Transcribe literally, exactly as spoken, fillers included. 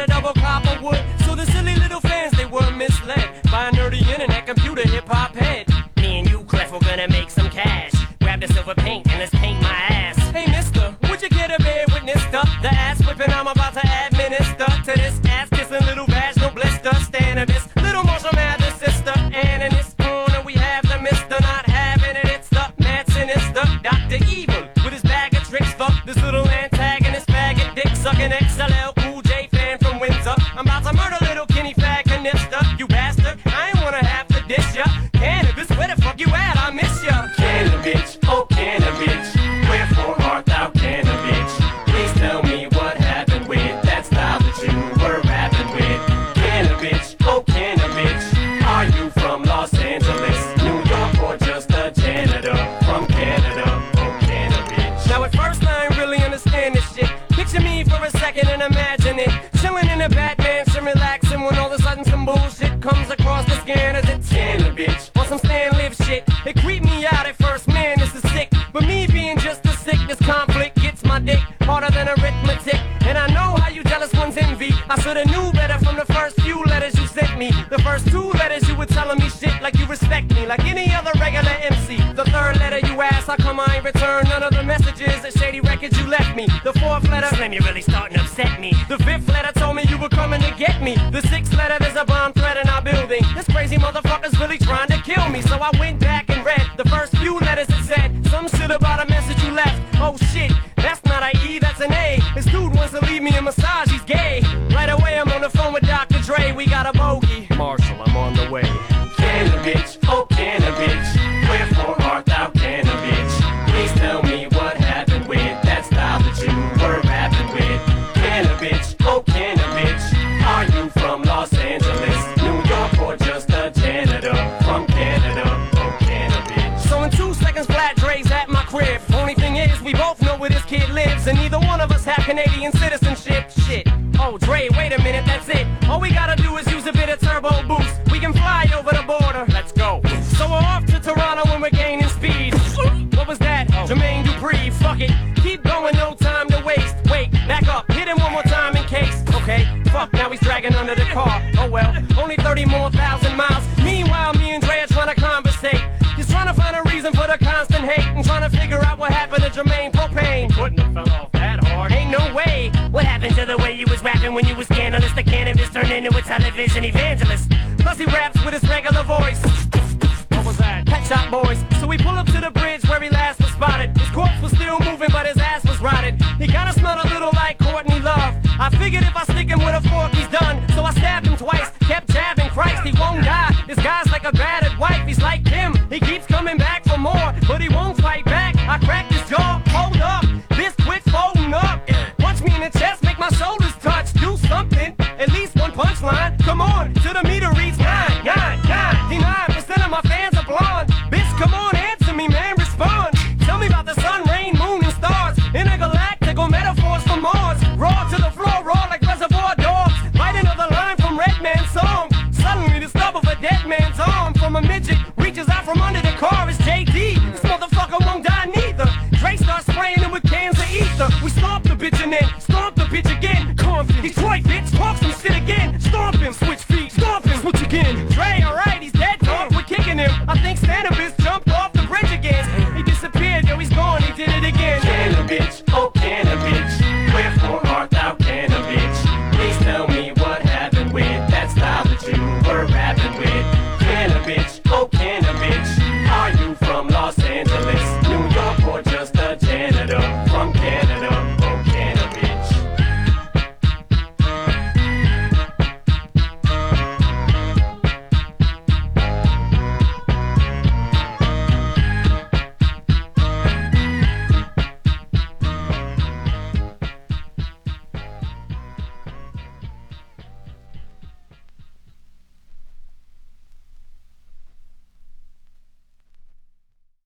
double copper wood. So the silly little fans, they were misled by a nerdy internet computer hip-hop head. Me and you, Clef, we're gonna make some cash. Grab the silver paint and let's paint my ass. Hey mister, would you get a bear witness to the ass whipping I'm about to administer to this ass kissing little vaginal blister? Stand of this little Marshall Mathers sister. And in this corner we have the mister not having it. It's the mad sinister Doctor Evil with his bag of tricks. Fuck this little antagonist faggot dick sucking X L L Cool J fan from Windsor. I'm about to murder little Kenny Fag Canister. You bastard, I ain't wanna have to dish ya. Cannabis, where the fuck you at? I miss ya. Cannabis, oh cannabis, wherefore art thou cannabis? Please tell me what happened with that style that you were rapping with. Cannabis, oh cannabis, are you from Los Angeles, New York, or just a janitor from Canada? Oh cannabis. Now at first I ain't really understand this shit. Picture me for a second and imagine it. Chilling in a Batman, some relaxing when all of a sudden some bullshit comes across the scanner. It's Cannabis, on some stand live shit. It creeped me out at first, man, this is sick. But me being just a sick, this conflict gets my dick harder than arithmetic. And I know how you jealous ones envy. I shoulda knew better from the first few letters you sent me. The first two letters you were telling me shit like you respect me, like any other regular M C. The third letter you asked, how come I ain't returned none of the messages and shady records you left me? The fourth letter, Slim, you're really starting to upset me. the fifth letter told me you were coming to get me. The sixth letter, there's a bomb threat in our building. This crazy motherfucker's really trying to kill me. So I went back and read the first few letters that said some shit about a message you left. Oh shit, that's not a E, that's an A. This dude wants to leave me a massage, he's gay. Right away I'm on the phone with Doctor Dre, we got a bogey. Marshall, I'm on the way. cannabis, oh cannabis, wherefore art thou cannabis? Please tell me what happened with that style that you were rapping with. Cannabis, oh cannabis, are you from Los Angeles, New York, or just a janitor from Canada? Oh cannabis. So in two seconds, Flat Dre's at my crib. Only thing is, we both know where this kid lives, and neither one of us have Canadian citizenship. Shit. Oh, Dre, wait a minute, that's it. All we gotta do is use a bit of turbo boost. We can fly over the border. Let's go. So we're off to Toronto when we're gaining speed. What was that? Oh. Jermaine Dupri. Fuck it. Keep going, no time to waste. Wait, back up. Hit him one more time in case. Okay, fuck, now he's dragging under the car. Oh well, only thirty more thousand miles. Meanwhile, me and Dre are trying to conversate. He's trying to find a reason for the constant hate and trying to figure out what happened to Jermaine Propane. Couldn't have fell off that hard. Ain't no way. What happened to the way you was rapping when you was scandalous? The cannabis turned into a television evangelist. Plus he raps with his regular voice. What was that? Pet Shop Boys. So we pull up to the bridge where he last was spotted. His corpse was still moving, but his ass was rotted. He kinda smelled a little like Courtney Love. I figured if I stick him with a fork, he's done. So I stabbed him twice, kept jabbing. Christ, he won't die. This guy's like a battered wife. He's like Kim. He keeps coming back for more, but he won't fight back. I cracked his